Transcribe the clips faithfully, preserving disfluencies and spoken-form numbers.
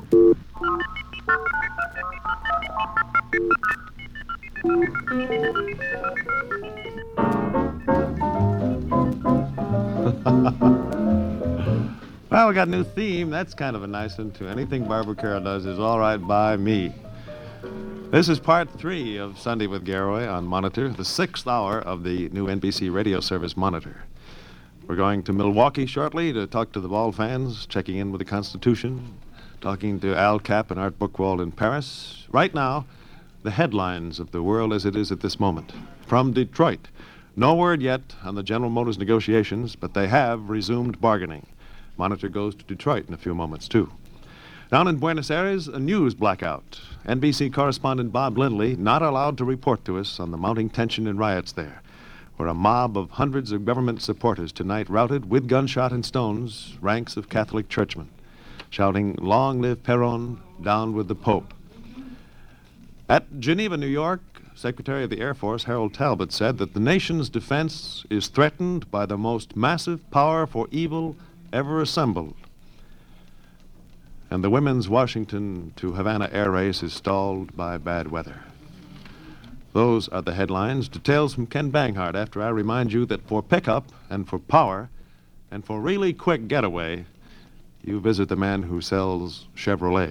Well, we got a new theme. That's kind of a nice one, too. Anything Barbara Carroll does is all right by me. This is part three of Sunday with Garroway on Monitor, the sixth hour of the new N B C radio service Monitor. We're going to Milwaukee shortly to talk to the ball fans, checking in with the Constitution, talking to Al Capp and Art Buchwald in Paris. Right now, the headlines of the world as it is at this moment. From Detroit, no word yet on the General Motors negotiations, but they have resumed bargaining. Monitor goes to Detroit in a few moments, too. Down in Buenos Aires, a news blackout. N B C correspondent Bob Lindley not allowed to report to us on the mounting tension and riots there, where a mob of hundreds of government supporters tonight routed with gunshot and stones ranks of Catholic churchmen, shouting, "Long live Perón, down with the Pope." At Geneva, New York, Secretary of the Air Force Harold Talbot said that the nation's defense is threatened by the most massive power for evil ever assembled. And the women's Washington to Havana air race is stalled by bad weather. Those are the headlines. Details from Ken Banghart after I remind you that for pickup and for power and for really quick getaway, you visit the man who sells Chevrolet.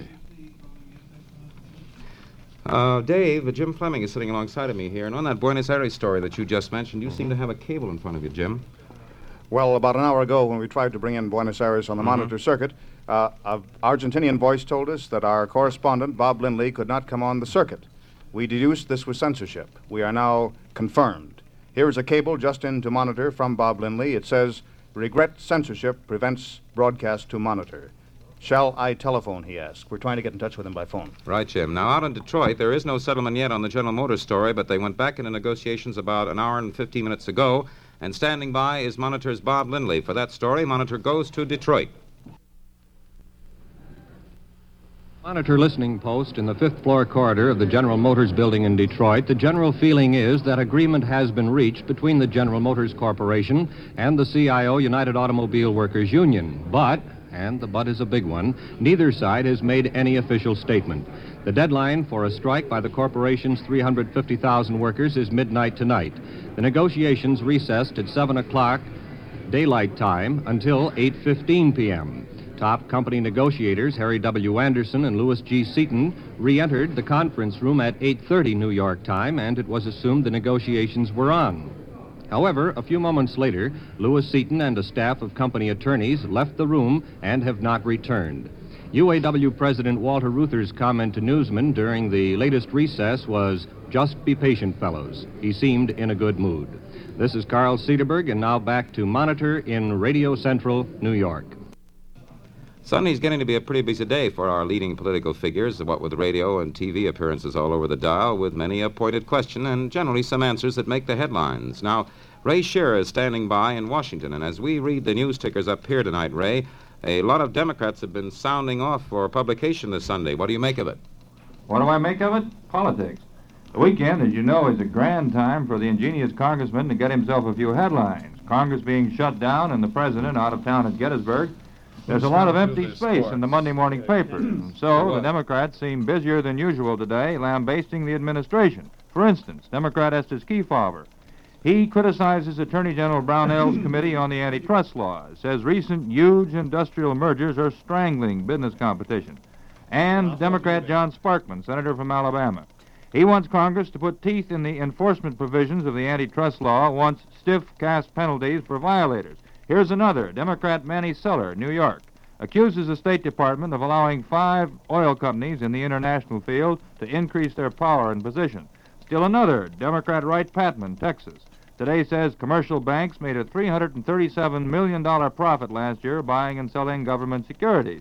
Uh, Dave, Jim Fleming is sitting alongside of me here, and on that Buenos Aires story that you just mentioned, you seem to have a cable in front of you, Jim. Well, about an hour ago, when we tried to bring in Buenos Aires on the mm-hmm. Monitor circuit, uh, an Argentinian voice told us that our correspondent, Bob Lindley, could not come on the circuit. We deduced this was censorship. We are now confirmed. Here is a cable just in to Monitor from Bob Lindley. It says, "Regret censorship prevents broadcast to Monitor." Shall I telephone, he asked. We're trying to get in touch with him by phone. Right, Jim. Now, out in Detroit, there is no settlement yet on the General Motors story, but they went back into negotiations about an hour and fifteen minutes ago. And standing by is Monitor's Bob Lindley. For that story, Monitor goes to Detroit. Monitor listening post in the fifth floor corridor of the General Motors building in Detroit. The general feeling is that agreement has been reached between the General Motors Corporation and the C I O United Automobile Workers Union. But, and the but is a big one, neither side has made any official statement. The deadline for a strike by the corporation's three hundred fifty thousand workers is midnight tonight. The negotiations recessed at seven o'clock daylight time until eight fifteen p.m. Top company negotiators Harry W. Anderson and Louis G. Seaton re-entered the conference room at eight thirty New York time, and it was assumed the negotiations were on. However, a few moments later, Louis Seaton and a staff of company attorneys left the room and have not returned. U A W President Walter Reuther's comment to newsmen during the latest recess was, "Just be patient, fellows." He seemed in a good mood. This is Carl Cederberg, and now back to Monitor in Radio Central, New York. Sunday's getting to be a pretty busy day for our leading political figures, what with radio and T V appearances all over the dial, with many a pointed question and generally some answers that make the headlines. Now, Ray Scherer is standing by in Washington, and as we read the news tickers up here tonight, Ray, a lot of Democrats have been sounding off for publication this Sunday. What do you make of it? What do I make of it? Politics. The weekend, as you know, is a grand time for the ingenious congressman to get himself a few headlines. Congress being shut down and the president out of town at Gettysburg. There's a lot of empty space in the Monday morning papers. So the Democrats seem busier than usual today, lambasting the administration. For instance, Democrat Estes Kefauver. He criticizes Attorney General Brownell's committee on the antitrust laws, says recent huge industrial mergers are strangling business competition. And Democrat John Sparkman, senator from Alabama. He wants Congress to put teeth in the enforcement provisions of the antitrust law, wants stiff cash penalties for violators. Here's another, Democrat Manny Seller, New York, accuses the State Department of allowing five oil companies in the international field to increase their power and position. Still another, Democrat Wright Patman, Texas, today says commercial banks made a three hundred thirty-seven million dollars profit last year buying and selling government securities.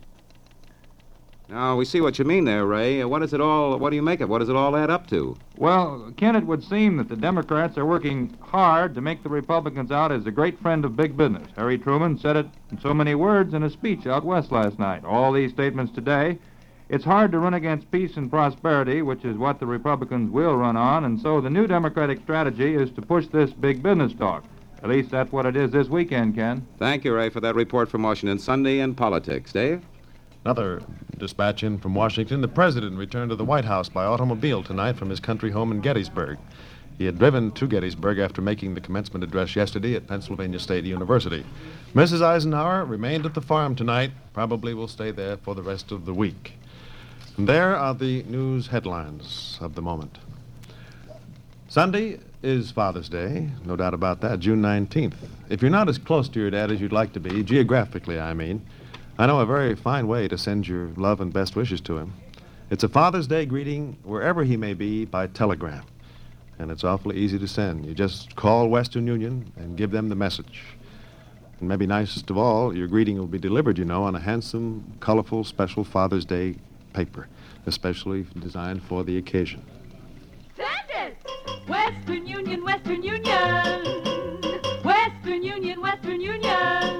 Now, we see what you mean there, Ray. What is it all, what do you make of it? What does it all add up to? Well, Ken, it would seem that the Democrats are working hard to make the Republicans out as a great friend of big business. Harry Truman said it in so many words in a speech out west last night. All these statements today. It's hard to run against peace and prosperity, which is what the Republicans will run on, and so the new Democratic strategy is to push this big business talk. At least that's what it is this weekend, Ken. Thank you, Ray, for that report from Washington. Sunday in politics. Dave? Another Dispatch in from Washington, the president returned to the White House by automobile tonight from his country home in Gettysburg. He had driven to Gettysburg after making the commencement address yesterday at Pennsylvania State University. Missus Eisenhower remained at the farm tonight, probably will stay there for the rest of the week. And there are the news headlines of the moment. Sunday is Father's Day, no doubt about that, June nineteenth. If you're not as close to your dad as you'd like to be, geographically, I mean, I know a very fine way to send your love and best wishes to him. It's a Father's Day greeting wherever he may be by telegram. And it's awfully easy to send. You just call Western Union and give them the message. And maybe nicest of all, your greeting will be delivered, you know, on a handsome, colorful, special Father's Day paper, especially designed for the occasion. Send it! Western Union, Western Union! Western Union, Western Union!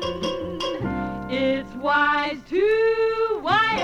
It's wise to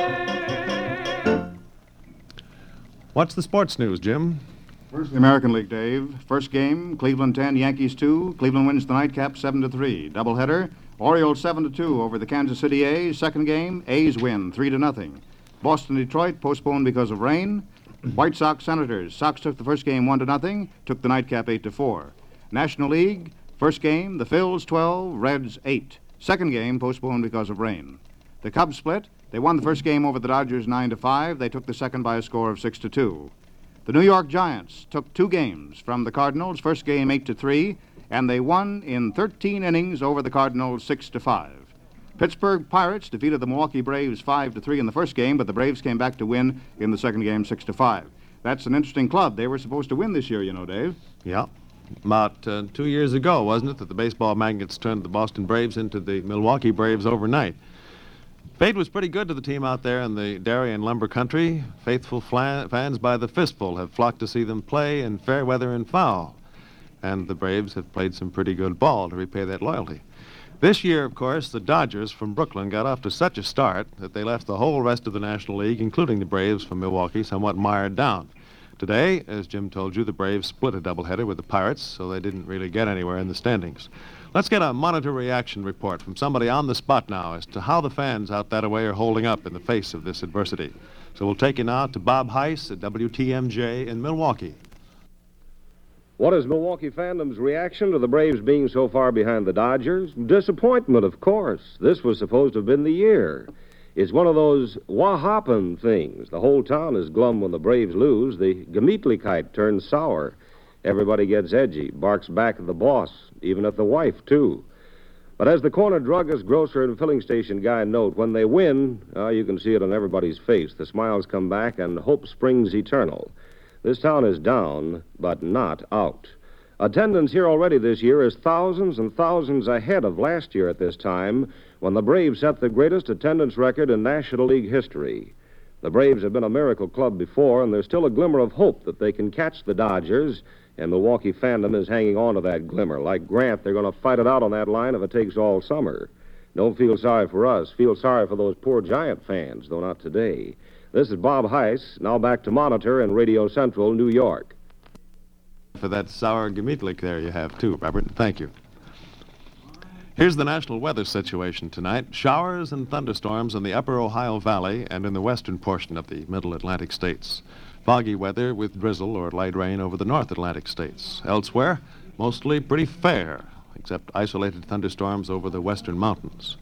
wire! What's the sports news, Jim? First, the American League, Dave. First game, Cleveland ten, Yankees two. Cleveland wins the nightcap seven to three. Doubleheader, Orioles seven to two over the Kansas City A's. Second game, A's win three to nothing. Boston, Detroit postponed because of rain. White Sox, Senators. Sox took the first game one to nothing. Took the nightcap eight to four. National League, first game, the Phils twelve, Reds eight. Second game postponed because of rain. The Cubs split. They won the first game over the Dodgers nine to five. They took the second by a score of six to two. The New York Giants took two games from the Cardinals, first game eight to three, and they won in thirteen innings over the Cardinals six to five. Pittsburgh Pirates defeated the Milwaukee Braves five to three in the first game, but the Braves came back to win in the second game six to five. That's an interesting club. They were supposed to win this year, you know, Dave. Yeah. About uh, two years ago, wasn't it, that the baseball magnates turned the Boston Braves into the Milwaukee Braves overnight. Fate was pretty good to the team out there in the dairy and lumber country. Faithful flan- fans by the fistful have flocked to see them play in fair weather and foul. And the Braves have played some pretty good ball to repay that loyalty. This year, of course, the Dodgers from Brooklyn got off to such a start that they left the whole rest of the National League, including the Braves from Milwaukee, somewhat mired down. Today, as Jim told you, the Braves split a doubleheader with the Pirates, so they didn't really get anywhere in the standings. Let's get a monitor reaction report from somebody on the spot now as to how the fans out that way are holding up in the face of this adversity. So we'll take you now to Bob Heiss at W T M J in Milwaukee. What is Milwaukee fandom's reaction to the Braves being so far behind the Dodgers? Disappointment, of course. This was supposed to have been the year. It's one of those wah-hoppin' things. The whole town is glum when the Braves lose. The Gemütlichkeit turns sour. Everybody gets edgy, barks back at the boss, even at the wife, too. But as the corner druggist, grocer, and filling station guy note, when they win, uh, you can see it on everybody's face. The smiles come back, and hope springs eternal. This town is down, but not out. Attendance here already this year is thousands and thousands ahead of last year at this time, when the Braves set the greatest attendance record in National League history. The Braves have been a miracle club before, and there's still a glimmer of hope that they can catch the Dodgers, and Milwaukee fandom is hanging on to that glimmer. Like Grant, they're going to fight it out on that line if it takes all summer. Don't feel sorry for us. Feel sorry for those poor Giant fans, though not today. This is Bob Heiss, now back to Monitor in Radio Central, New York. For that sour Gemütlich there you have, too, Robert. Thank you. Here's the national weather situation tonight. Showers and thunderstorms in the upper Ohio Valley and in the western portion of the middle Atlantic states. Foggy weather with drizzle or light rain over the North Atlantic states. Elsewhere, mostly pretty fair, except isolated thunderstorms over the western mountains.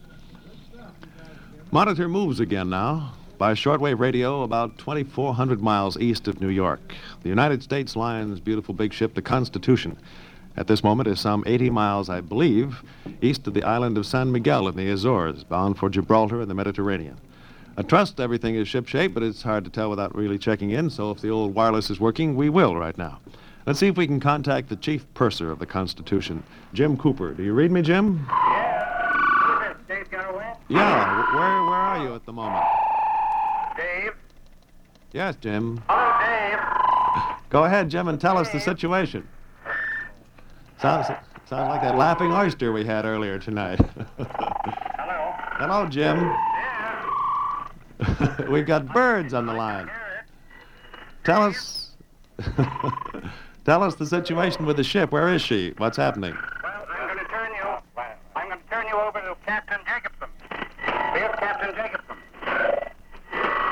Monitor moves again now by shortwave radio about twenty-four hundred miles east of New York. The United States Line's beautiful big ship, the Constitution, at this moment is some eighty miles, I believe, east of the island of San Miguel in the Azores, bound for Gibraltar and the Mediterranean. I trust everything is shipshape, but it's hard to tell without really checking in, so if the old wireless is working, we will right now. Let's see if we can contact the chief purser of the Constitution, Jim Cooper. Do you read me, Jim? Yeah. Dave Garroway? Yeah. Where, where are you at the moment? Dave? Yes, Jim. Hello, Dave. Go ahead, Jim, and tell us the situation. Sounds, sounds like that laughing oyster we had earlier tonight. Hello. Hello, Jim. Yeah. We've got birds on the line. Tell us, tell us the situation with the ship. Where is she? What's happening? Well, I'm going to turn you. I'm going to turn you over to Captain Jacobson. Here's Captain Jacobson.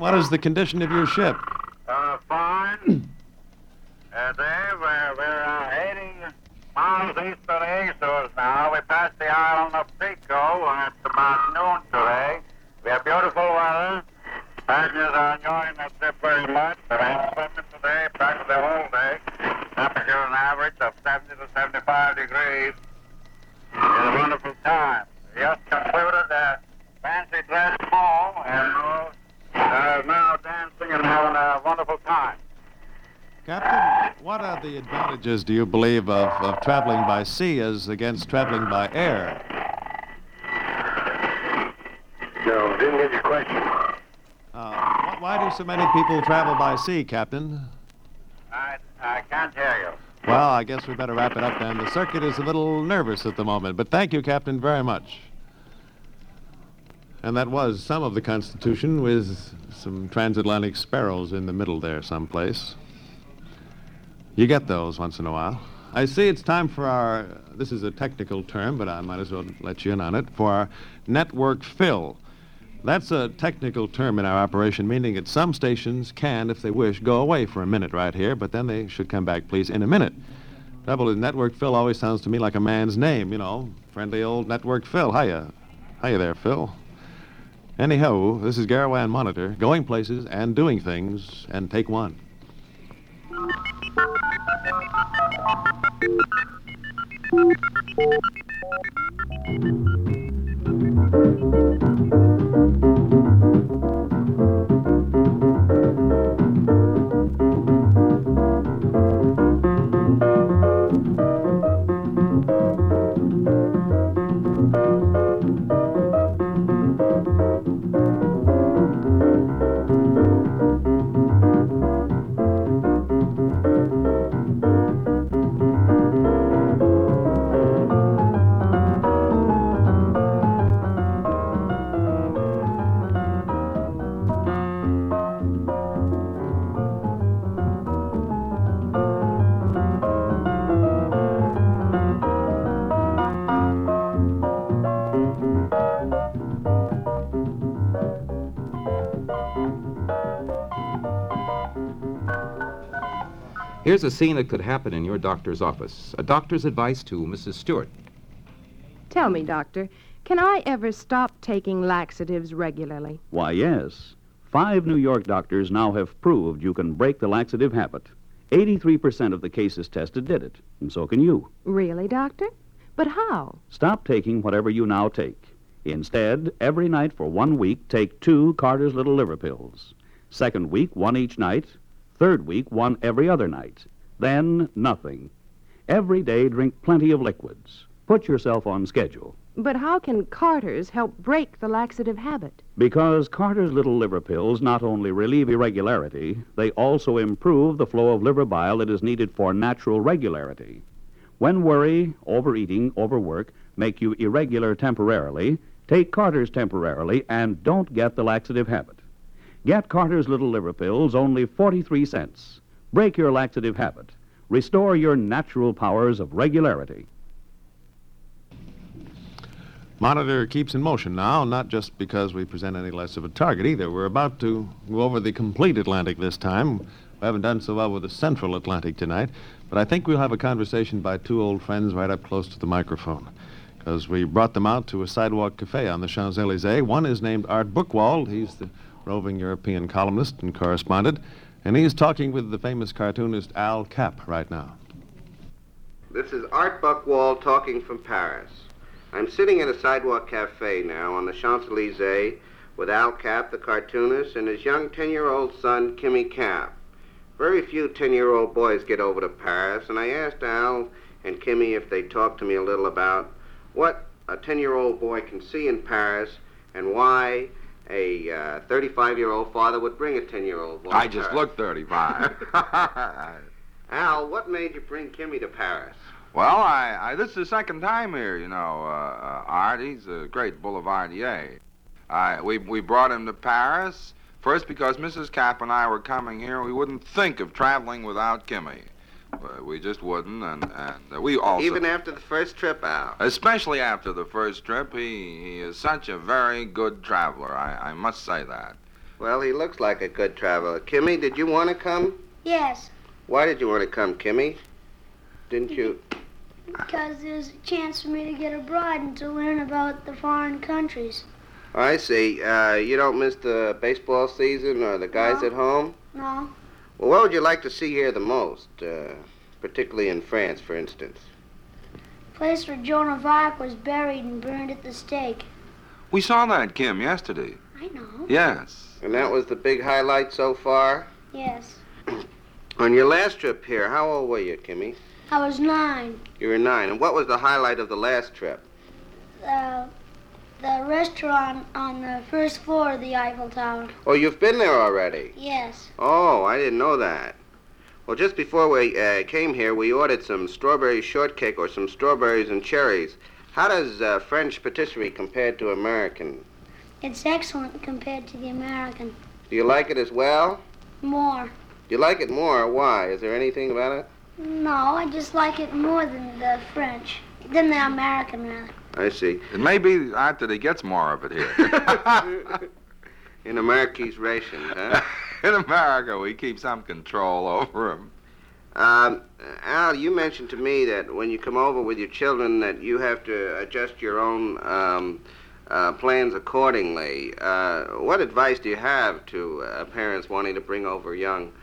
what is the condition of your ship? Uh, fine. uh, Dave, we're, we're uh, eighty miles east of the Azores now. We passed the island of Pico, and it's about noon today. We have beautiful weather. Passengers are enjoying the trip very much. They've been swimming today, practically the whole day. Temperature an average of seventy to seventy-five degrees. It's a wonderful time. We just concluded a fancy dress ball, and uh, they're now dancing and having a wonderful time. Captain, what are the advantages, do you believe, of, of traveling by sea as against traveling by air? No, didn't get your question. Uh, wh- why do so many people travel by sea, Captain? I, I can't hear you. Well, I guess we better wrap it up then. The circuit is a little nervous at the moment, but thank you, Captain, very much. And that was some of the Constitution with some transatlantic sparrows in the middle there someplace. You get those once in a while. I see it's time for our, this is a technical term, but I might as well let you in on it, for our network fill. That's a technical term in our operation, meaning that some stations can, if they wish, go away for a minute right here, but then they should come back, please, in a minute. Trouble is, Network Phil always sounds to me like a man's name, you know, friendly old Network Phil. Hiya. Hiya there, Phil. Anyhow, this is Garraway on Monitor, going places and doing things, and take one. Here's a scene that could happen in your doctor's office. A doctor's advice to Missus Stewart. Tell me, Doctor, can I ever stop taking laxatives regularly? Why, yes. Five New York doctors now have proved you can break the laxative habit. eighty-three percent of the cases tested did it, and so can you. Really, Doctor? But how? Stop taking whatever you now take. Instead, every night for one week, take two Carter's Little Liver Pills. Second week, one each night. Third week, one every other night. Then, nothing. Every day, drink plenty of liquids. Put yourself on schedule. But how can Carter's help break the laxative habit? Because Carter's Little Liver Pills not only relieve irregularity, they also improve the flow of liver bile that is needed for natural regularity. When worry, overeating, overwork make you irregular temporarily, take Carter's temporarily and don't get the laxative habit. Get Carter's Little Liver Pills, only forty-three cents. Break your laxative habit. Restore your natural powers of regularity. Monitor keeps in motion now, not just because we present any less of a target either. We're about to go over the complete Atlantic this time. We haven't done so well with the Central Atlantic tonight, but I think we'll have a conversation by two old friends right up close to the microphone, because we brought them out to a sidewalk cafe on the Champs-Élysées. One is named Art Buchwald. He's the roving European columnist and correspondent, and he's talking with the famous cartoonist Al Capp right now. This is Art Buchwald talking from Paris. I'm sitting at a sidewalk cafe now on the Champs-Élysées with Al Capp, the cartoonist, and his young ten-year-old son, Kimmy Capp. Very few ten-year-old boys get over to Paris, and I asked Al and Kimmy if they'd talk to me a little about what a ten-year-old boy can see in Paris and why a uh, thirty-five-year-old father would bring a ten-year-old boy I to just Paris. looked thirty-five. Al, what made you bring Kimmy to Paris? Well, I, I this is the second time here, you know, uh, uh, Art. He's a great boulevardier. I, we, we brought him to Paris, first because Missus Capp and I were coming here. We wouldn't think of traveling without Kimmy. Uh, we just wouldn't, and, and uh, we also... Even after the first trip, Al? Especially after the first trip, he, he is such a very good traveler. I, I must say that. Well, he looks like a good traveler. Kimmy, did you want to come? Yes, Why did you want to come, Kimmy? Didn't you? because there's a chance for me to get abroad and to learn about the foreign countries. I see. Uh, you don't miss the baseball season or the guys No. at home? No, Well, what would you like to see here the most? Uh, particularly in France, for instance. place where Joan of Arc was buried and burned at the stake. We saw that, Kim, yesterday. I know. Yes. And that was the big highlight so far? Yes, On your last trip here, how old were you, Kimmy? I was nine. You were nine. And what was the highlight of the last trip? Uh, the restaurant on the first floor of the Eiffel Tower. Oh, you've been there already? Yes. Oh, I didn't know that. Well, just before we uh, came here, we ordered some strawberry shortcake or some strawberries and cherries. How does uh, French patisserie compare to American? It's excellent compared to the American. Do you like it as well? More. Do you like it more? Why? Is there anything about it? No, I just like it more than the French. Than the American, rather. I see. It may be Art that he gets more of it here. In America's ration, huh? In America, we keep some control over him. Um, Al, you mentioned to me that when you come over with your children that you have to adjust your own um, uh, plans accordingly. Uh, what advice do you have to uh, parents wanting to bring over young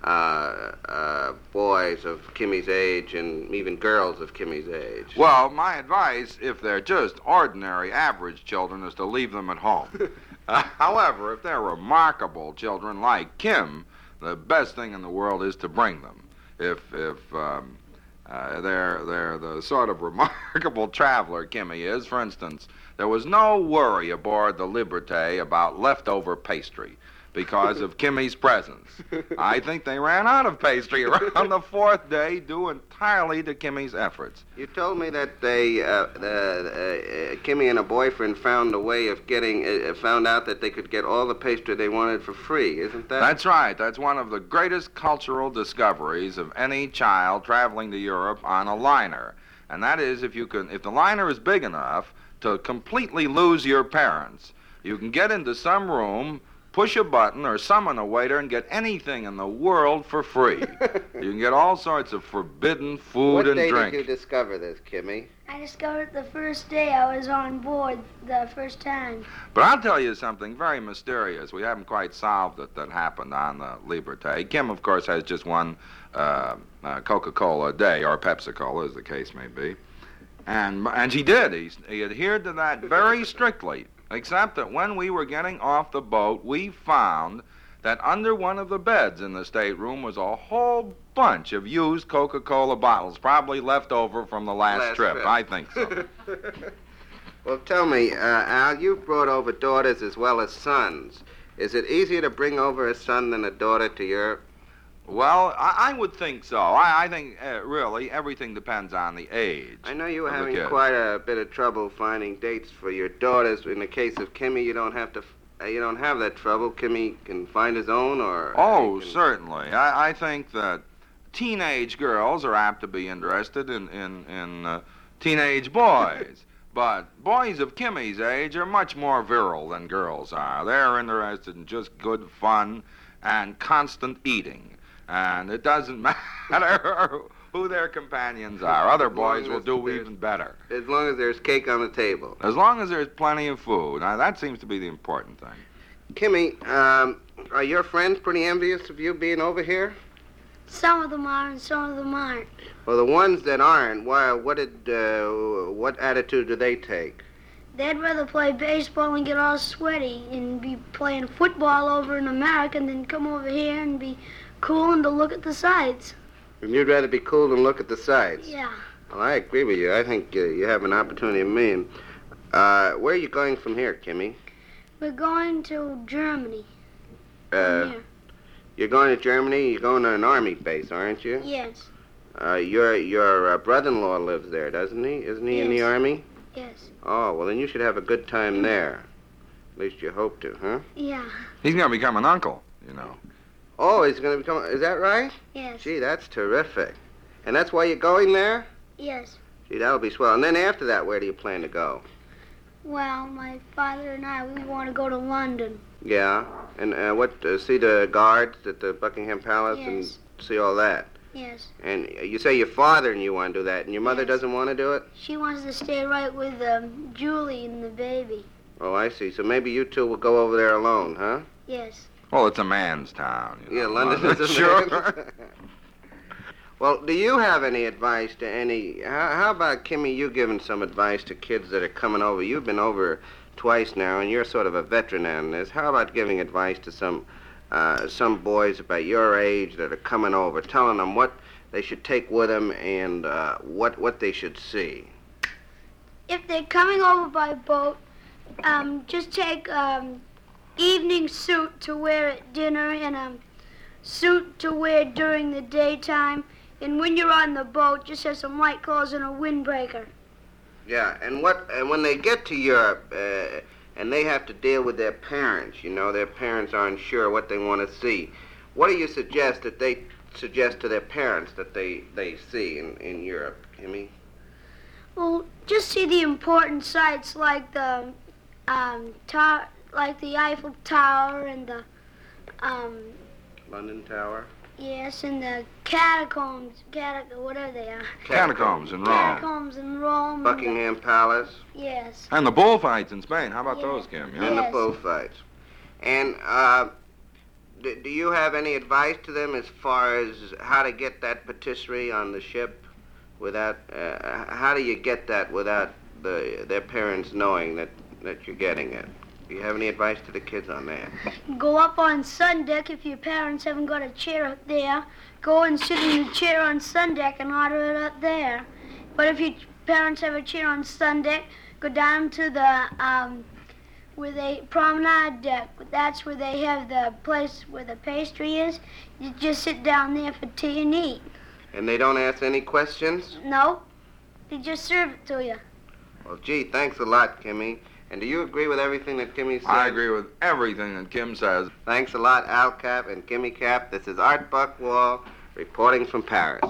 uh, uh, boys of Kimmy's age and even girls of Kimmy's age? Well, my advice, if they're just ordinary, average children, is to leave them at home. uh, however, if they're remarkable children like Kim, the best thing in the world is to bring them. If if um, uh, they're they're the sort of remarkable traveler Kimmy is, for instance, there was no worry aboard the Liberté about leftover pastry because of Kimmy's presence. I think they ran out of pastry around the fourth day, due entirely to Kimmy's efforts. You told me that they, uh, the, uh, uh, Kimmy and a boyfriend found a way of getting, uh, found out that they could get all the pastry they wanted for free, isn't that? That's right. That's one of the greatest cultural discoveries of any child traveling to Europe on a liner. And that is if you can, if the liner is big enough to completely lose your parents, you can get into some room, push a button or summon a waiter and get anything in the world for free. You can get all sorts of forbidden food what and day drink. did you discover this, Kimmy? I discovered it the first day I was on board, the first time. But I'll tell you something very mysterious. We haven't quite solved it that happened on the Liberté. Kim, of course, has just one uh, uh, Coca-Cola a day, or Pepsi-Cola, as the case may be. And, and he did. He, he adhered to that very strictly. Except that when we were getting off the boat, we found that under one of the beds in the stateroom was a whole bunch of used Coca-Cola bottles, probably left over from the last, Last trip. trip. I think so. Well, tell me, uh, Al, you've brought over daughters as well as sons. Is it easier to bring over a son than a daughter to Europe? Well, I, I would think so. I, I think, uh, really, everything depends on the age. I know you were of the having kid. quite a bit of trouble finding dates for your daughters. In the case of Kimmy, you don't have to. Uh, you don't have that trouble. Kimmy can find his own, or. Oh, he can- certainly. I, I think that teenage girls are apt to be interested in, in, in uh, teenage boys. But boys of Kimmy's age are much more virile than girls are. They're interested in just good fun and constant eating. And it doesn't matter who their companions are. Other boys will do even better. As long as there's cake on the table. As long as there's plenty of food. Now, that seems to be the important thing. Kimmy, um, are your friends pretty envious of you being over here? Some of them are and some of them aren't. Well, the ones that aren't, why, what did, uh, what attitude do they take? They'd rather play baseball and get all sweaty and be playing football over in America than come over here and be cool and to look at the sights. And you'd rather be cool than look at the sights? Yeah. Well, I agree with you. I think uh, you have an opportunity of me. Uh, where are you going from here, Kimmy? We're going to Germany. Uh, From here. You're going to Germany? You're going to an army base, aren't you? Yes. Uh, your your uh, brother-in-law lives there, doesn't he? Isn't he in the Yes. army? Yes. Oh, well, then you should have a good time there. At least you hope to, huh? Yeah. He's going to become an uncle, you know. Oh, he's going to become... Is that right? Yes. Gee, that's terrific. And that's why you're going there? Yes. Gee, that'll be swell. And then after that, where do you plan to go? Well, my father and I, we want to go to London. Yeah, and uh, what, uh, see the guards at the Buckingham Palace Yes. and see all that? Yes. And you say your father and you want to do that, and your mother Yes. doesn't want to do it? She wants to stay right with um, Julie and the baby. Oh, I see. So maybe you two will go over there alone, huh? Yes. Well, it's a man's town. You Yeah, know, London is a Sure. man's- Well, do you have any advice to any... How, how about, Kimmy, you giving some advice to kids that are coming over? You've been over twice now, and you're sort of a veteran on this. How about giving advice to some uh, some boys about your age that are coming over, telling them what they should take with them and uh, what, what they should see? If they're coming over by boat, um, just take um, evening suit to wear at dinner and a suit to wear during the daytime. And when you're on the boat, just have some light clothes and a windbreaker. Yeah, and what and when they get to Europe uh, and they have to deal with their parents, you know, their parents aren't sure what they want to see. What do you suggest that they suggest to their parents that they, they see in, in Europe, Kimmy? Well, just see the important sites like the um, tower, like the Eiffel Tower and the um, London Tower? yes, and the catacombs, catac- whatever they are. Catacombs in Rome. Catacombs in Rome. and the- Buckingham Palace? yes. And the bullfights in Spain. How about Yeah. those, Kim? And the Yes. bullfights. And uh, do, do you have any advice to them as far as how to get that patisserie on the ship without, uh, how do you get that without the their parents knowing that, that you're getting it? Do you have any advice to the kids on that? Go up on sun deck if your parents haven't got a chair up there. Go and sit in the chair on sun deck and order it up there. But if your parents have a chair on sun deck, go down to the um, where they promenade deck. That's where they have the place where the pastry is. You just sit down there for tea and eat. And they don't ask any questions? No, they just serve it to you. Well, gee, thanks a lot, Kimmy. And do you agree with everything that Kimmy said? I agree with everything that Kim says. Thanks a lot, Al Cap and Kimmy Cap. This is Art Buckwall reporting from Paris.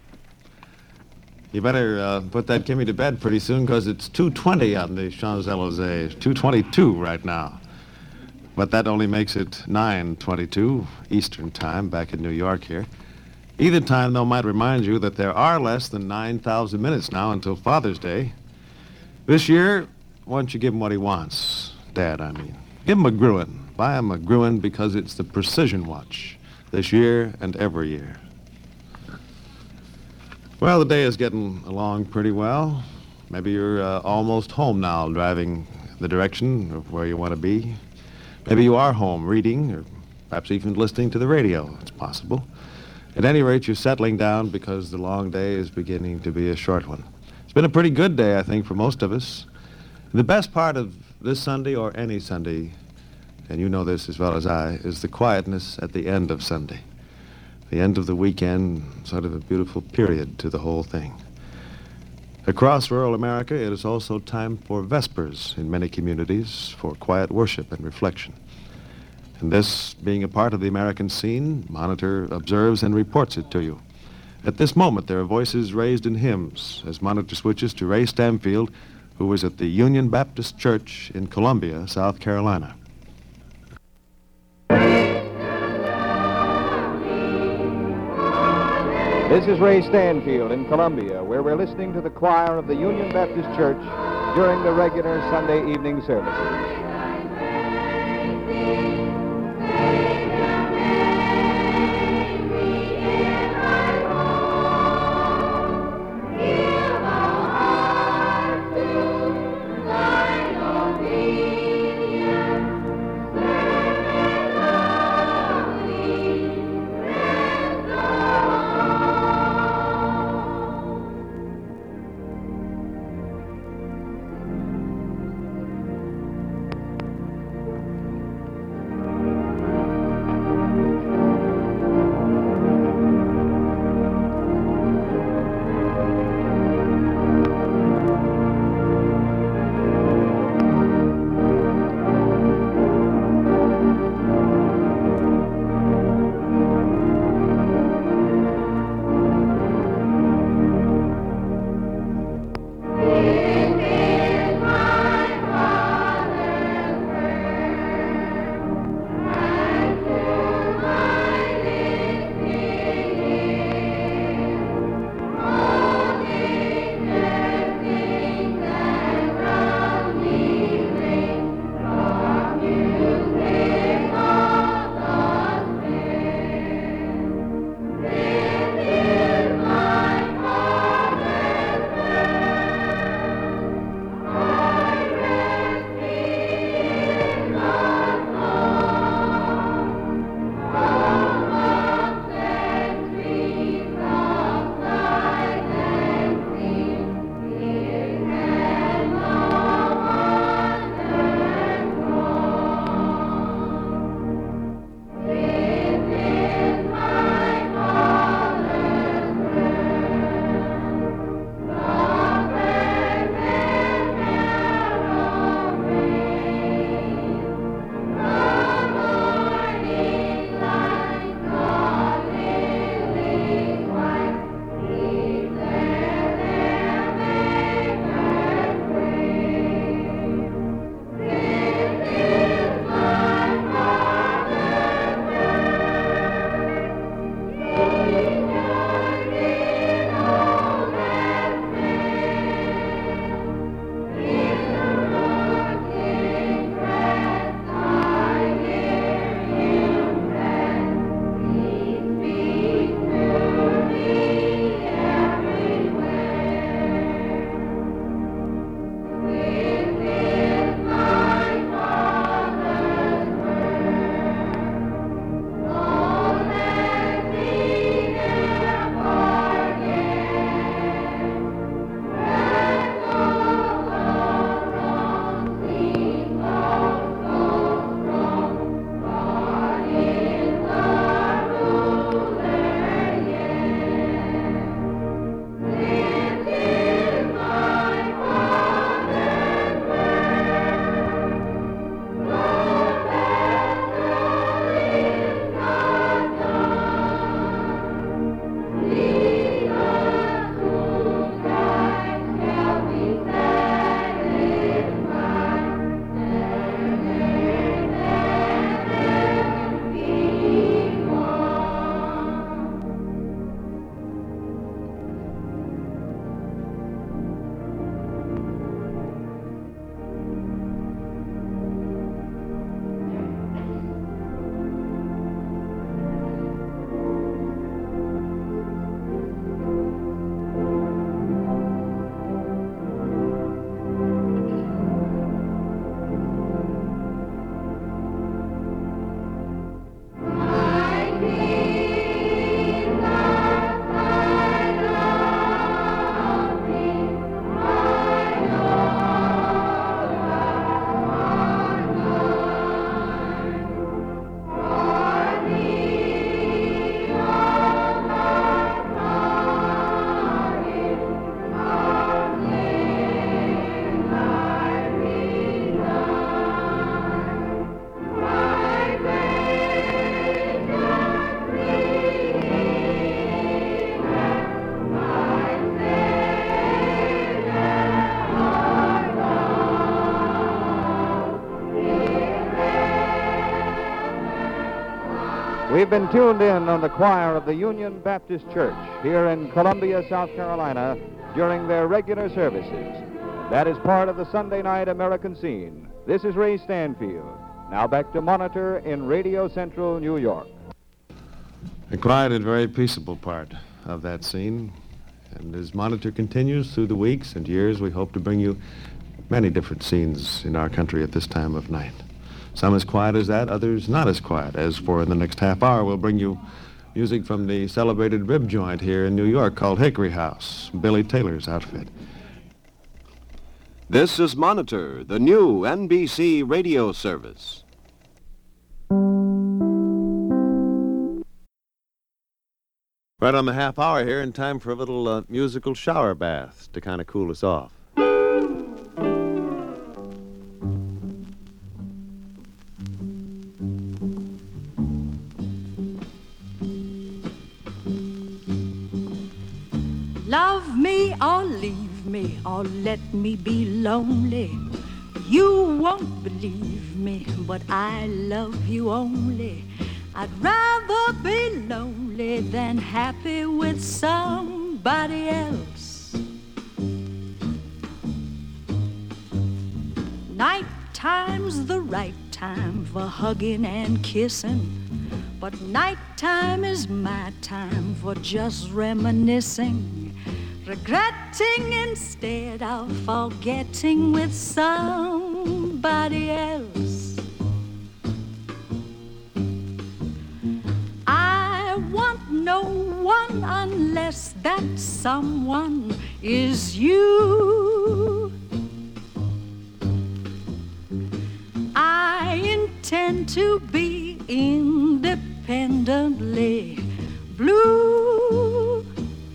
You better uh, put that Kimmy to bed pretty soon, because it's two twenty on the Champs-Élysées. two twenty-two right now. But that only makes it nine twenty-two Eastern Time back in New York here. Either time, though, might remind you that there are less than nine thousand minutes now until Father's Day. This year, why don't you give him what he wants? Dad, I mean. Give him a Gruen. Buy him a Gruen because it's the precision watch. This year and every year. Well, the day is getting along pretty well. Maybe you're uh, almost home now, driving the direction of where you want to be. Maybe you are home reading, or perhaps even listening to the radio. It's possible. At any rate, you're settling down because the long day is beginning to be a short one. It's been a pretty good day, I think, for most of us. The best part of this Sunday, or any Sunday, and you know this as well as I, is the quietness at the end of Sunday. The end of the weekend, sort of a beautiful period to the whole thing. Across rural America, it is also time for Vespers in many communities, for quiet worship and reflection. And this, being a part of the American scene, Monitor observes and reports it to you. At this moment, there are voices raised in hymns as Monitor switches to Ray Stamfield, who was at the Union Baptist Church in Columbia, South Carolina. This is Ray Stanfield in Columbia, where we're listening to the choir of the Union Baptist Church during the regular Sunday evening services. We've been tuned in on the choir of the Union Baptist Church here in Columbia, South Carolina, during their regular services. That is part of the Sunday night American scene. This is Ray Stanfield. Now back to Monitor in Radio Central, New York. A quiet and very peaceable part of that scene. And as Monitor continues through the weeks and years, we hope to bring you many different scenes in our country at this time of night. Some as quiet as that, others not as quiet. As for in the next half hour, we'll bring you music from the celebrated rib joint here in New York called Hickory House, Billy Taylor's outfit. This is Monitor, the new N B C radio service. Right on the half hour here, in time for a little uh, musical shower bath to kind of cool us off. Love me or leave me or let me be lonely. You won't believe me, but I love you only. I'd rather be lonely than happy with somebody else. Night time's the right time for hugging and kissing, but nighttime is my time for just reminiscing, regretting instead of forgetting with somebody else. I want no one unless that someone is you. I intend to be independently blue.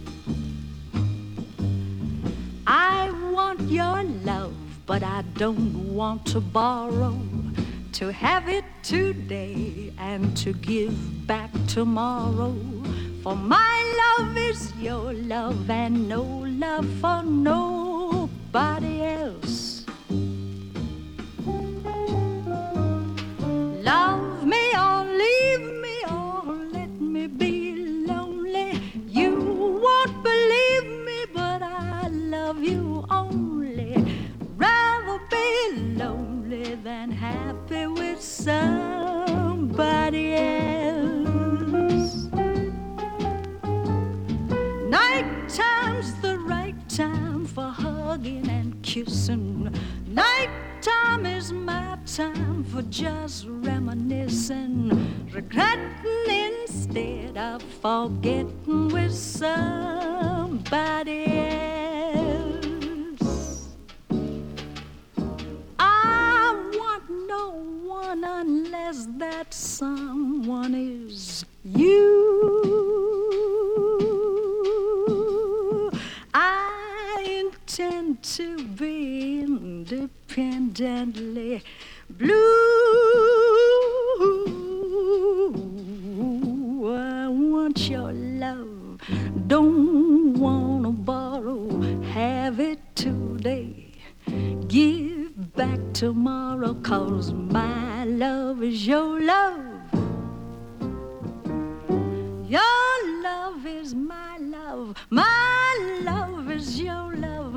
I want your love, but I don't want to borrow, to have it today and to give back tomorrow. For my love is your love and no love for nobody else. Love me or leave me or let me be lonely. You won't believe me, but I love you only. Rather be lonely than happy with somebody else. Nighttime's the right time for hugging and kissing. Nighttime is my time for just reminiscing, regretting instead of forgetting with somebody else. I want no one unless that someone is you. I intend to be independently blue. I want your love, don't wanna borrow, have it today, give back tomorrow, 'cause my love is your love. Your love is my love, my love is your love.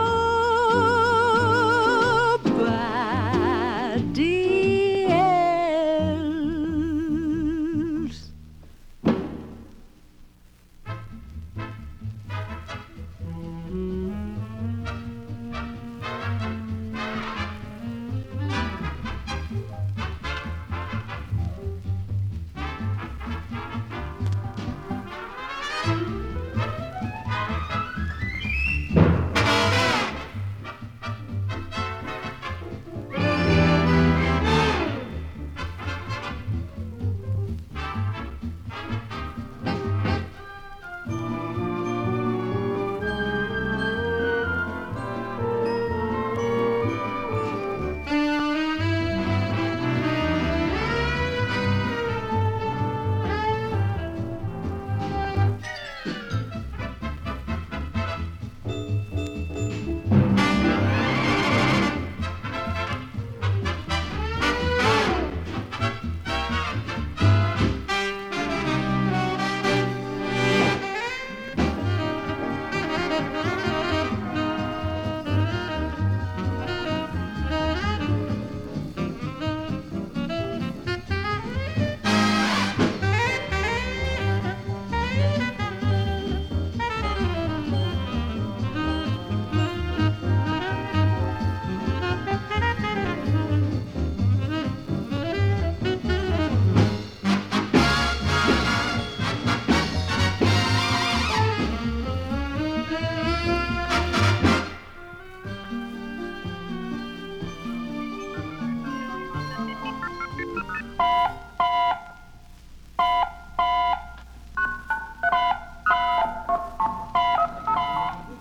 Nobody else.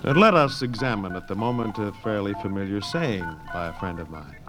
And let us examine at the moment a fairly familiar saying by a friend of mine.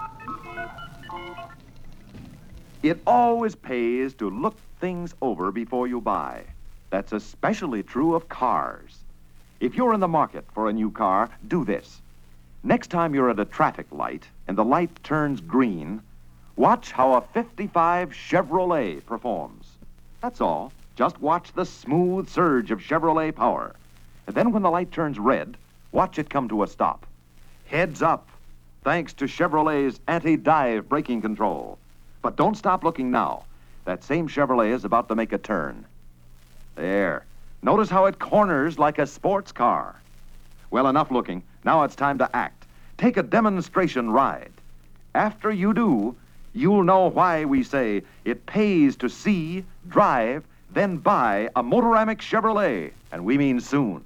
It always pays to look things over before you buy. That's especially true of cars. If you're in the market for a new car, do this. Next time you're at a traffic light and the light turns green, watch how a fifty-five Chevrolet performs. That's all. Just watch the smooth surge of Chevrolet power. And then when the light turns red, watch it come to a stop. Heads up, thanks to Chevrolet's anti-dive braking control. But don't stop looking now. That same Chevrolet is about to make a turn. There. Notice how it corners like a sports car. Well, enough looking. Now it's time to act. Take a demonstration ride. After you do, you'll know why we say it pays to see, drive, then buy a Motoramic Chevrolet. And we mean soon.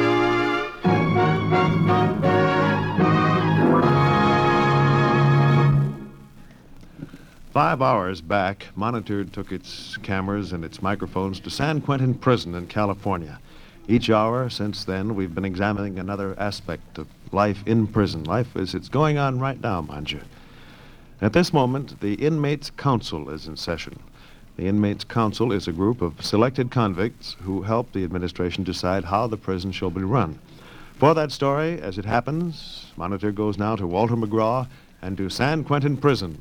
Five hours back, Monitor took its cameras and its microphones to San Quentin Prison in California. Each hour since then, we've been examining another aspect of life in prison. Life as it's going on right now, mind you. At this moment, the Inmates Council is in session. The Inmates Council is a group of selected convicts who help the administration decide how the prison shall be run. For that story, as it happens, Monitor goes now to Walter McGraw and to San Quentin Prison.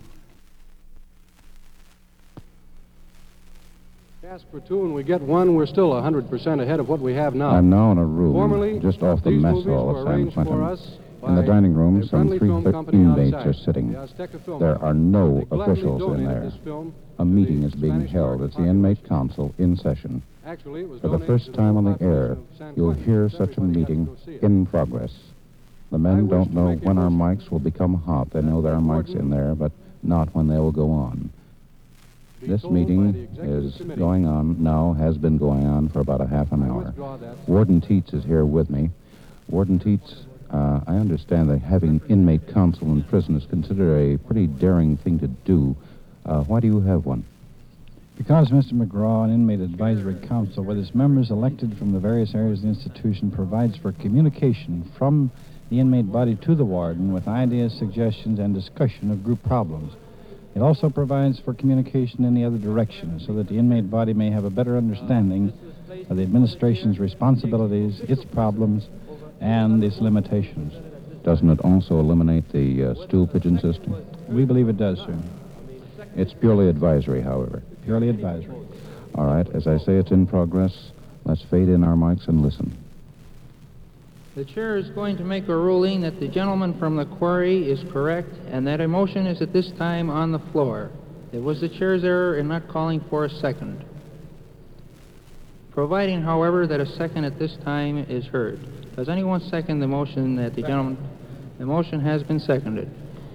Ask for two and we get one, we're still one hundred percent ahead of what we have now. I'm now in a room Formerly, just off the these mess movies hall were of San arranged for Quentin. us In the by dining room, a some friendly three film hundred company inmates outside, are sitting. the Azteca Film There are no They gladly officials in donated there. this film A meeting is being held. It's the Inmate Council in session. Actually, it was For the donated first to the time on the population air, of San you'll Quentin. hear such a meeting in progress. The men don't know when our mics will become hot. They know there are mics in there, but not when they will go on. This meeting is going on now, has been going on for about a half an hour. Warden Teets is here with me. Warden Teets, uh, I understand that having inmate council in prison is considered a pretty daring thing to do. Uh, why do you have one? Because Mister McGraw, an inmate advisory council, with its members elected from the various areas of the institution, provides for communication from the inmate body to the warden with ideas, suggestions, and discussion of group problems. It also provides for communication in the other direction so that the inmate body may have a better understanding of the administration's responsibilities, its problems, and its limitations. Doesn't it also eliminate the uh, stool pigeon system? We believe it does, sir. It's purely advisory, however. Purely advisory. All right, as I say, it's in progress. Let's fade in our mics and listen. The chair is going to make a ruling that the gentleman from the quarry is correct and that a motion is at this time on the floor. It was the chair's error in not calling for a second. Providing, however, that a second at this time is heard. Does anyone second the motion that the gentleman... The motion has been seconded.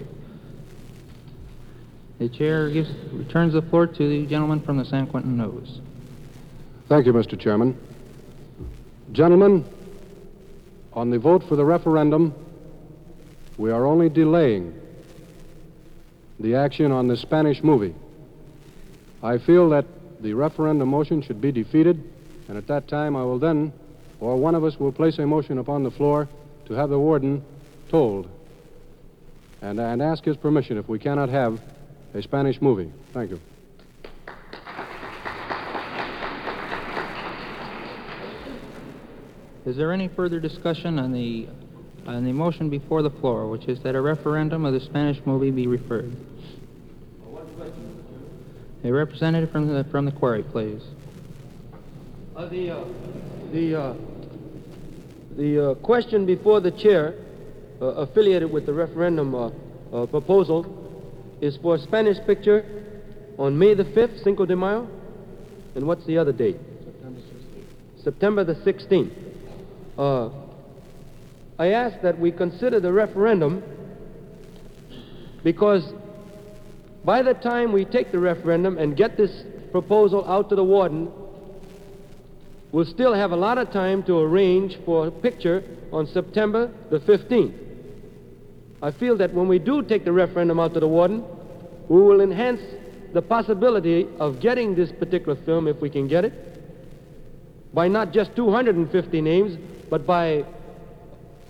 The chair gives, returns the floor to the gentleman from the San Quentin News. Thank you, Mister Chairman. Gentlemen, on the vote for the referendum, we are only delaying the action on the Spanish movie. I feel that the referendum motion should be defeated, and at that time I will then, or one of us will place a motion upon the floor to have the warden told and, and ask his permission if we cannot have a Spanish movie. Thank you. Is there any further discussion on the on the motion before the floor, which is that a referendum of the Spanish movie be referred? A representative from the from the quarry, please. Uh, the uh, the uh, the uh, question before the chair, uh, affiliated with the referendum uh, uh, proposal, is for a Spanish picture on May the fifth, Cinco de Mayo, and what's the other date? September the sixteenth. Uh, I ask that we consider the referendum because by the time we take the referendum and get this proposal out to the warden, we'll still have a lot of time to arrange for a picture on September the fifteenth. I feel that when we do take the referendum out to the warden, we will enhance the possibility of getting this particular film, if we can get it, by not just two hundred fifty names, but by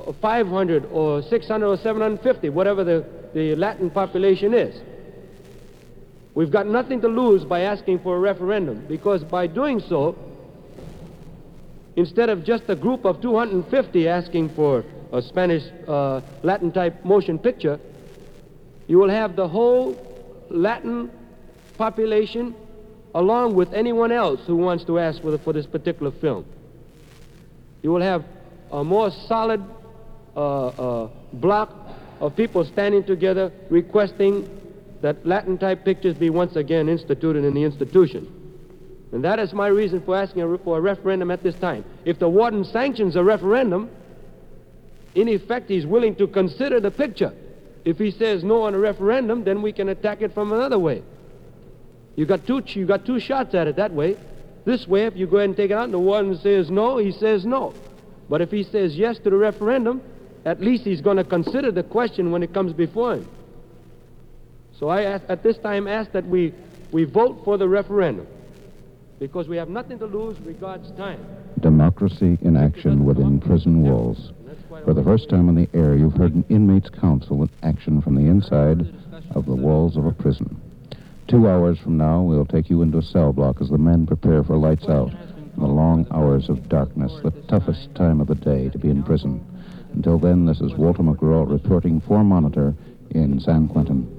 uh, five hundred or six hundred or seven hundred fifty, whatever the, the Latin population is. We've got nothing to lose by asking for a referendum, because by doing so, instead of just a group of two hundred fifty asking for a Spanish uh, Latin type motion picture, you will have the whole Latin population along with anyone else who wants to ask for, the, for this particular film. You will have a more solid uh, uh, block of people standing together requesting that Latin type pictures be once again instituted in the institution. And that is my reason for asking a, for a referendum at this time. If the warden sanctions a referendum, in effect he's willing to consider the picture. If he says no on a referendum, then we can attack it from another way. You got two, you got two shots at it that way. This way, if you go ahead and take it out and the warden says no, he says no. But if he says yes to the referendum, at least he's going to consider the question when it comes before him. So I ask, at this time ask that we, we vote for the referendum, because we have nothing to lose regards time. Democracy in action within prison walls. For the first time on the air, you've heard an inmates' council in action from the inside of the walls of a prison. Two hours from now, we'll take you into a cell block as the men prepare for lights out in the long hours of darkness, the toughest time of the day to be in prison. Until then, this is Walter McGraw reporting for Monitor in San Quentin.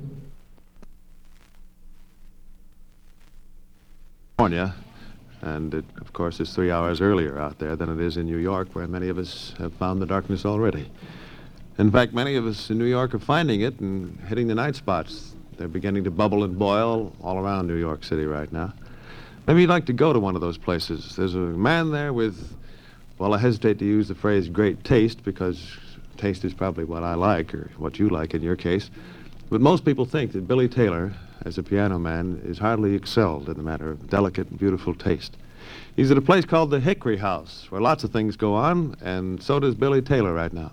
California, and it, of course, is three hours earlier out there than it is in New York, where many of us have found the darkness already. In fact, many of us in New York are finding it and hitting the night spots. They're beginning to bubble and boil all around New York City right now. Maybe you'd like to go to one of those places. There's a man there with, well, I hesitate to use the phrase great taste, because taste is probably what I like, or what you like in your case. But most people think that Billy Taylor, as a piano man, is hardly excelled in the matter of delicate and beautiful taste. He's at a place called the Hickory House, where lots of things go on, and so does Billy Taylor right now.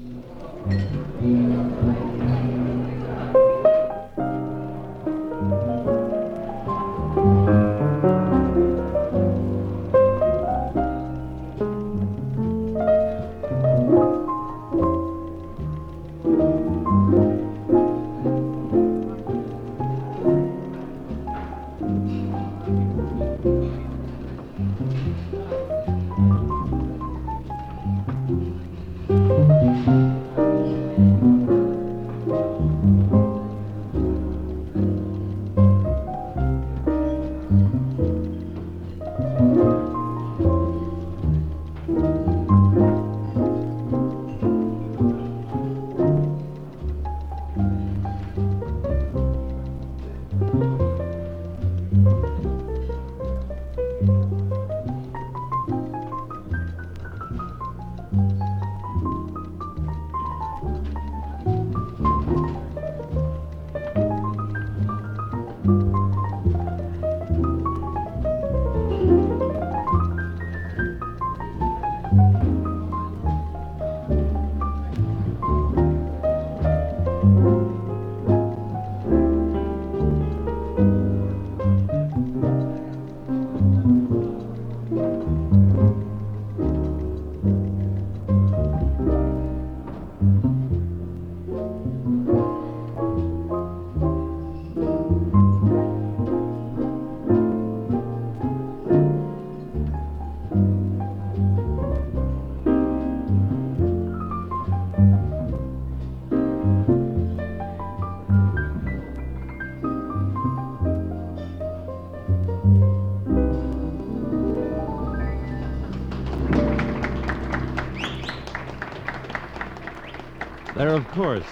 There, of course,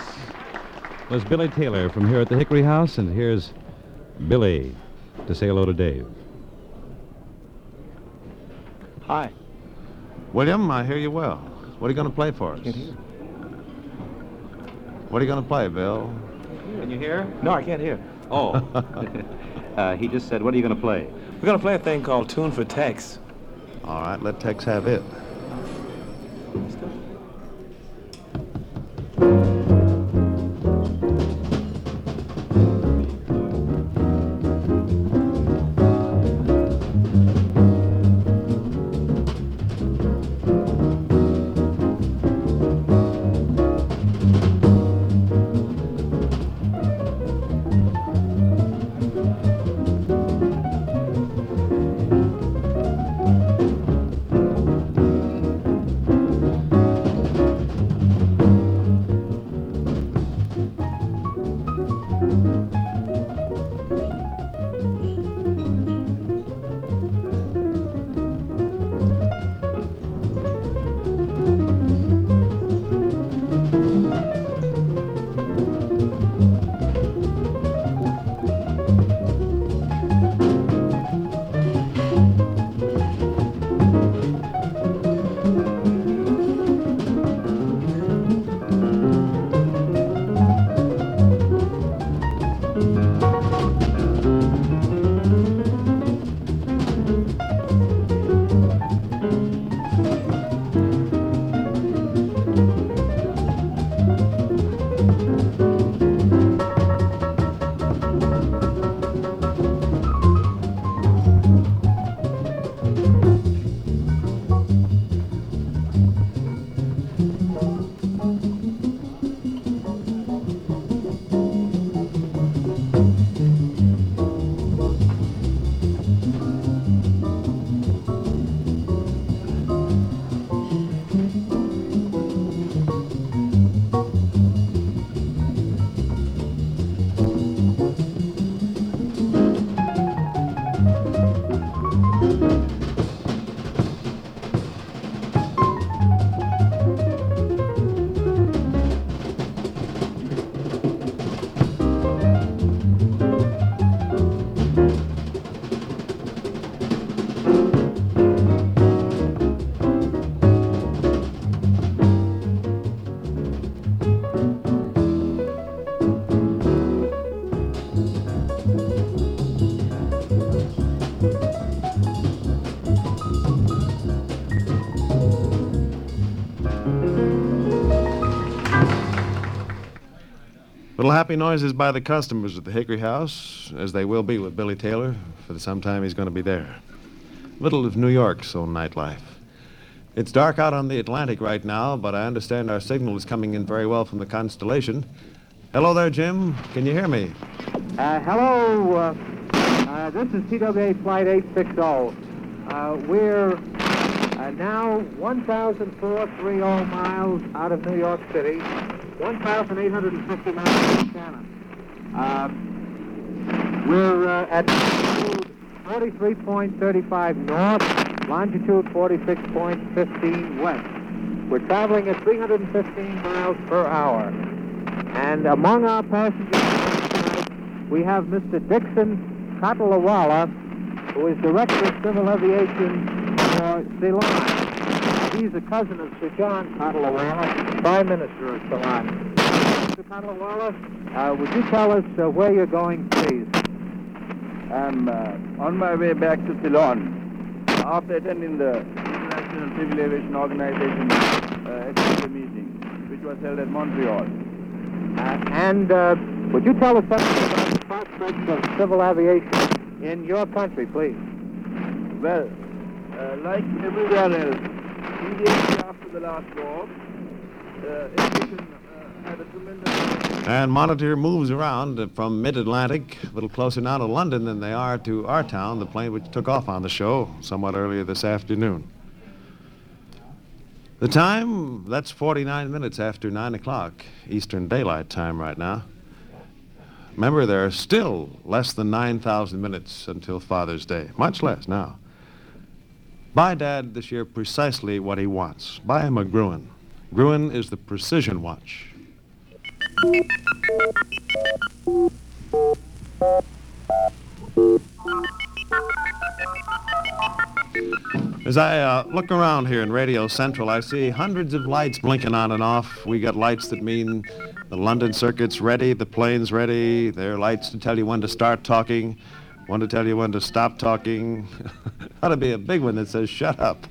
was Billy Taylor from here at the Hickory House, and here's Billy to say hello to Dave. Hi. William, I hear you well. What are you going to play for us? Can't hear. What are you going to play, Bill? Can you hear? No, I can't hear. Oh. uh, he just said, what are you going to play? We're going to play a thing called Tune for Tex. All right, let Tex have it. Little happy noises by the customers at the Hickory House, as they will be with Billy Taylor for the some time he's going to be there. Little of New York's own nightlife. It's dark out on the Atlantic right now, but I understand our signal is coming in very well from the Constellation. Hello there, Jim. Can you hear me? Uh, hello. Uh, uh, this is T W A Flight eight sixty. Uh, we're uh, now one thousand four hundred thirty miles out of New York City, one thousand eight hundred fifty miles from Shannon. Uh, we're uh, at altitude forty-three point three five north, longitude forty-six point one five west. We're traveling at three hundred fifteen miles per hour. And among our passengers tonight, we have Mister Dixon Katalawala, who is Director of Civil Aviation for Ceylon. He's a cousin of Sir John Katalawala, Prime Minister of Ceylon. Mister Katalawala, uh, would you tell us uh, where you're going, please? I'm uh, on my way back to Ceylon after attending the International Civil Aviation Organization uh, executive meeting, which was held at Montreal. Uh, and uh, would you tell us something about the prospects of civil aviation in your country, please? Well, uh, like everywhere else, immediately after the last war, uh, aviation uh, had a tremendous... And Monitor moves around from mid-Atlantic, a little closer now to London than they are to our town, the plane which took off on the show somewhat earlier this afternoon. The time, that's forty-nine minutes after nine o'clock, Eastern Daylight Time right now. Remember, there are still less than nine thousand minutes until Father's Day, much less now. Buy Dad this year precisely what he wants. Buy him a Gruen. Gruen is the precision watch. As I uh, look around here in Radio Central, I see hundreds of lights blinking on and off. We got lights that mean the London circuit's ready, the plane's ready. There are lights to tell you when to start talking, one to tell you when to stop talking. Ought to be a big one that says, shut up.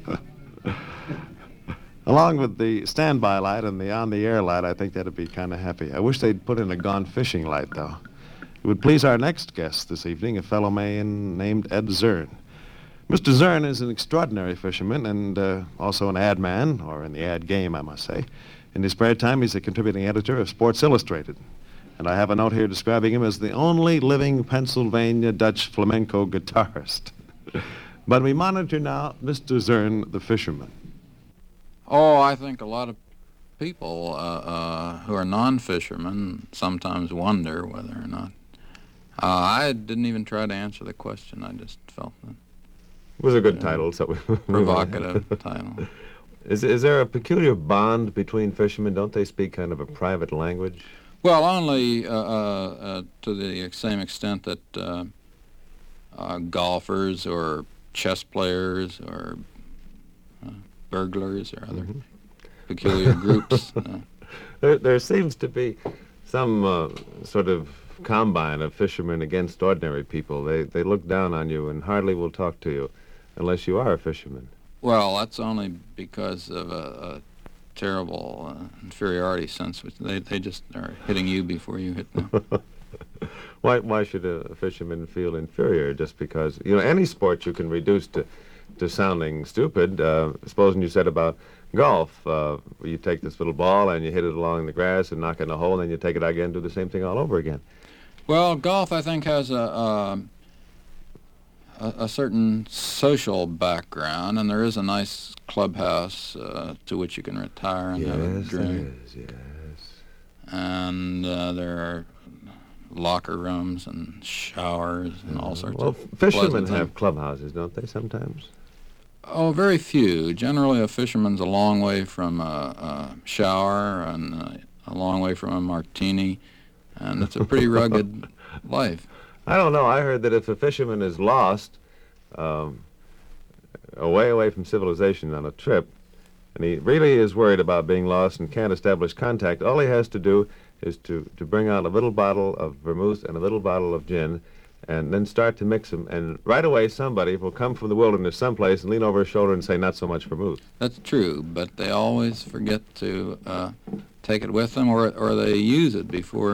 Along with the standby light and the on-the-air light, I think that'd be kind of happy. I wish they'd put in a gone fishing light, though. It would please our next guest this evening, a fellow man named Ed Zern. Mister Zern is an extraordinary fisherman and uh, also an ad man, or in the ad game, I must say. In his spare time, he's a contributing editor of Sports Illustrated. And I have a note here describing him as the only living Pennsylvania Dutch flamenco guitarist. But we monitor now Mister Zern, the fisherman. Oh, I think a lot of people uh, uh, who are non-fishermen sometimes wonder whether or not. Uh, I didn't even try to answer the question. I just felt that. It was a good title, so we provocative title. Is is there a peculiar bond between fishermen? Don't they speak kind of a private language? Well, only uh, uh, uh, to the same extent that uh, uh, golfers or chess players or uh, burglars or other mm-hmm. peculiar groups. Uh, there, there seems to be some uh, sort of combine of fishermen against ordinary people. They they look down on you and hardly will talk to you unless you are a fisherman. Well, that's only because of a, a terrible uh, inferiority sense, which they, they just are hitting you before you hit them. why why should a fisherman feel inferior just because, you know, any sport you can reduce to, to sounding stupid. Uh, supposing you said about golf, uh, you take this little ball and you hit it along the grass and knock it in a hole, and then you take it out again and do the same thing all over again. Well, golf, I think, has a, a, a, a certain social background, and there is a nice clubhouse uh, to which you can retire and yes, have a drink. There is, yes. And uh, there are locker rooms and showers and all sorts well, of fishermen have things. Clubhouses, don't they, sometimes? Oh, very few. Generally, a fisherman's a long way from a, a shower and a, a long way from a martini, and it's a pretty rugged life. I don't know. I heard that if a fisherman is lost um, away, away from civilization on a trip, and he really is worried about being lost and can't establish contact, all he has to do is to, to bring out a little bottle of vermouth and a little bottle of gin, and then start to mix them, and right away somebody will come from the wilderness someplace and lean over his shoulder and say, not so much vermouth. That's true, but they always forget to uh, take it with them, or or they use it before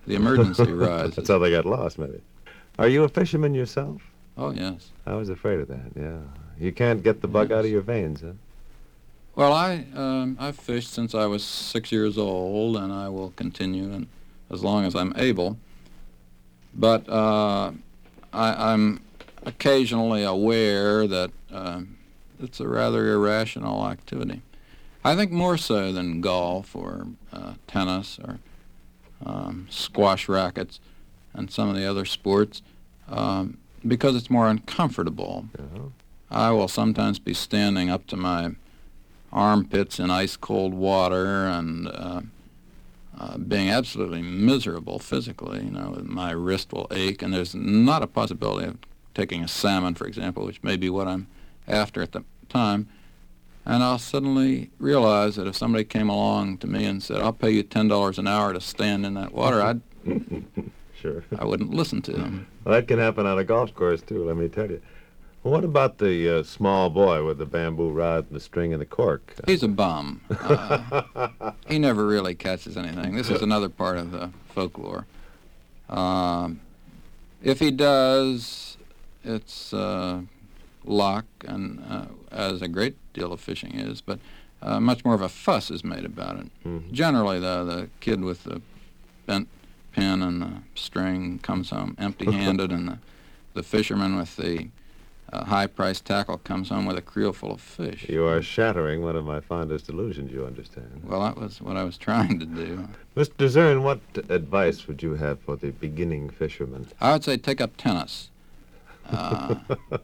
the emergency rises. That's how they got lost, maybe. Are you a fisherman yourself? Oh, yes. I was afraid of that, yeah. You can't get the bug Yes. out of your veins, huh? Well, I um, I've fished since I was six years old, and I will continue and as long as I'm able. But uh, I, I'm occasionally aware that uh, it's a rather irrational activity. I think more so than golf or uh, tennis or um, squash rackets and some of the other sports, um, because it's more uncomfortable. Uh-huh. I will sometimes be standing up to my armpits in ice-cold water and uh, uh, being absolutely miserable physically. You know, my wrist will ache, and there's not a possibility of taking a salmon, for example, which may be what I'm after at the time. And I'll suddenly realize that if somebody came along to me and said, "I'll pay you ten dollars an hour to stand in that water," I'd Sure. I wouldn't listen to them. Well, that can happen on a golf course, too, let me tell you. Well, what about the uh, small boy with the bamboo rod and the string and the cork? He's a bum. Uh, he never really catches anything. This is another part of the folklore. Um, if he does, it's uh, luck, and uh, as a great deal of fishing is, but uh, much more of a fuss is made about it. Mm-hmm. Generally, the, the kid with the bent pin and the string comes home empty-handed, and the, the fisherman with the uh, high-priced tackle comes home with a creel full of fish. You are shattering one of my fondest illusions, you understand. Well, that was what I was trying to do. Mister Zern, what advice would you have for the beginning fisherman? I would say take up tennis, uh,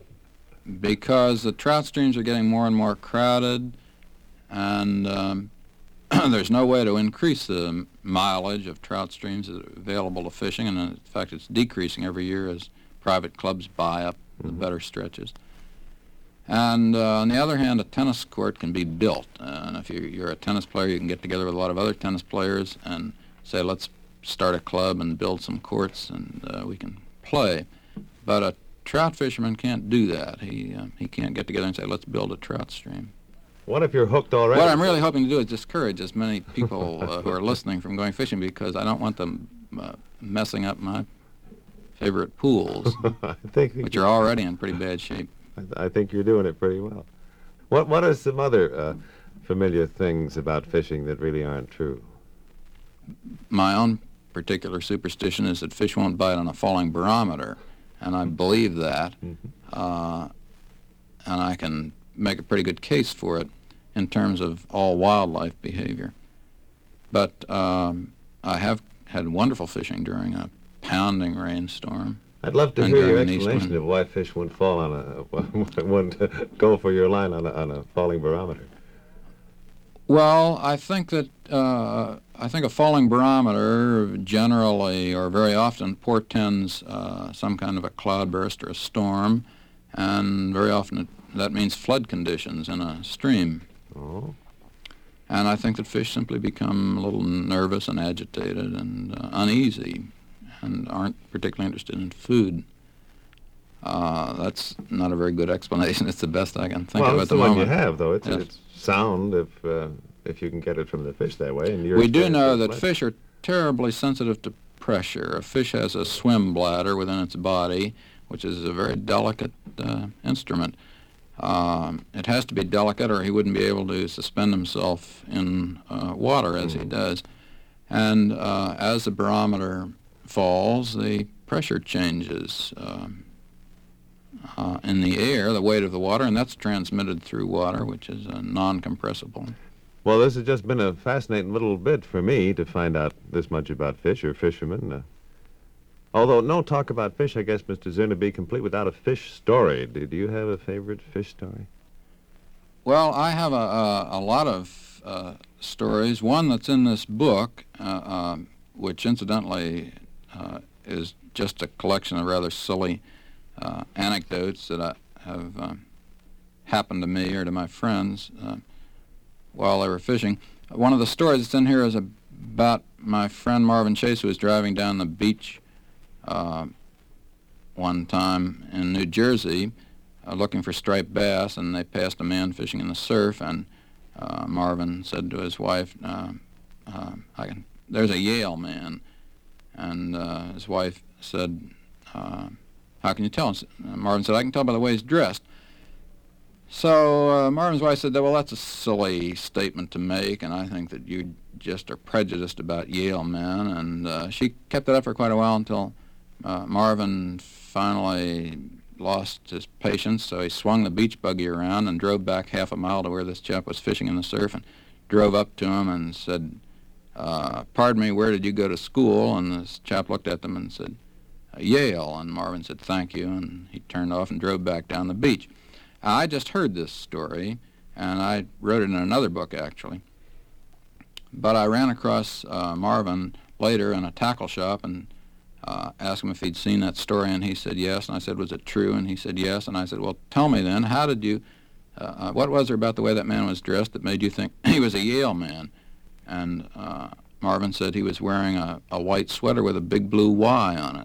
because the trout streams are getting more and more crowded, and um, there's no way to increase the mileage of trout streams available to fishing, and in fact it's decreasing every year as private clubs buy up the Mm-hmm. better stretches. And uh, on the other hand, a tennis court can be built, uh, and if you're, you're a tennis player, you can get together with a lot of other tennis players and say, let's start a club and build some courts, and uh, we can play. But a trout fisherman can't do that. He uh, he can't get together and say, let's build a trout stream. What if you're hooked already? What I'm really hoping to do is discourage as many people uh, who are listening from going fishing, because I don't want them uh, messing up my favorite pools, I think which are already in pretty bad shape. I, th- I think you're doing it pretty well. What What are some other uh, familiar things about fishing that really aren't true? My own particular superstition is that fish won't bite on a falling barometer, and I believe that, uh, and I can make a pretty good case for it in terms of all wildlife behavior. But um, I have had wonderful fishing during a pounding rainstorm. I'd love to and hear your during an east explanation wind. of why fish wouldn't fall on a wouldn't go for your line on a, on a falling barometer. Well, I think that uh, I think a falling barometer generally or very often portends uh, some kind of a cloudburst or a storm, and very often it, that means flood conditions in a stream. Oh. And I think that fish simply become a little nervous and agitated and uh, uneasy, and aren't particularly interested in food. Uh, that's not a very good explanation. It's the best I can think well, of it's at the, the one moment. you have, though. It's, Yes. it's sound if uh, if you can get it from the fish that way. And We do experience know is that less. fish are terribly sensitive to pressure. A fish has a swim bladder within its body, which is a very delicate uh, instrument. Um, it has to be delicate, or he wouldn't be able to suspend himself in uh, water as he does. And uh, as the barometer falls, the pressure changes um, uh, in the air, the weight of the water, and that's transmitted through water, which is uh, non-compressible. Well, this has just been a fascinating little bit for me to find out this much about fish or fishermen. Uh, although no talk about fish, I guess, Mister Zern, would be complete without a fish story. Do, do you have a favorite fish story? Well, I have a, a, a lot of uh, stories. One that's in this book, uh, um, which incidentally uh, is just a collection of rather silly uh, anecdotes that I have um, happened to me or to my friends uh, while they were fishing. One of the stories that's in here is about my friend Marvin Chase, who was driving down the beach uh, one time in New Jersey uh, looking for striped bass, and they passed a man fishing in the surf, and uh, Marvin said to his wife, uh, uh, I can, there's a Yale man. And uh, his wife said, uh, how can you tell? And Marvin said, I can tell by the way he's dressed. So uh, Marvin's wife said, well, that's a silly statement to make, and I think that you just are prejudiced about Yale men. And uh, she kept it up for quite a while until uh, Marvin finally lost his patience, so he swung the beach buggy around and drove back half a mile to where this chap was fishing in the surf, and drove up to him and said, uh, pardon me, where did you go to school? And this chap looked at them and said, Yale. And Marvin said, thank you, and he turned off and drove back down the beach. I just heard this story, and I wrote it in another book, actually. But I ran across uh, Marvin later in a tackle shop and uh, asked him if he'd seen that story, and he said yes. And I said, was it true? And he said yes. And I said, well, tell me then, how did you, uh, uh, what was there about the way that man was dressed that made you think he was a Yale man? And uh, Marvin said he was wearing a, a white sweater with a big blue Y on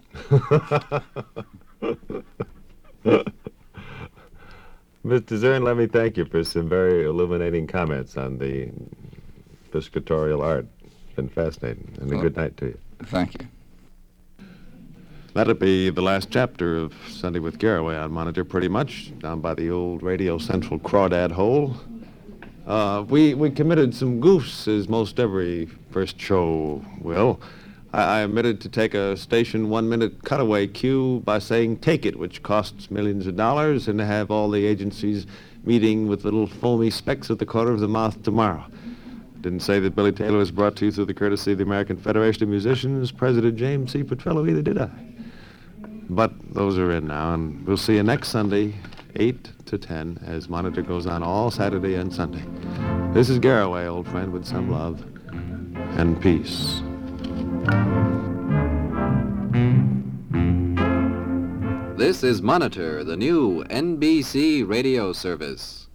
it. Mister Zern, let me thank you for some very illuminating comments on the piscatorial art. It's been fascinating, and a Well, good night to you. Thank you. That'll be the last chapter of Sunday with Garraway on Monitor, pretty much, down by the old Radio Central Crawdad hole. Uh, we, we committed some goofs, as most every first show will. I, I omitted to take a station one-minute cutaway cue by saying take it, which costs millions of dollars, and to have all the agencies meeting with little foamy specks at the corner of the mouth tomorrow. Didn't say that Billy Taylor was brought to you through the courtesy of the American Federation of Musicians, President James C. Petrello, either did I. But those are in now, and we'll see you next Sunday, eight to ten, as Monitor goes on all Saturday and Sunday. This is Garraway, old friend, with some love and peace. This is Monitor, the new N B C radio service.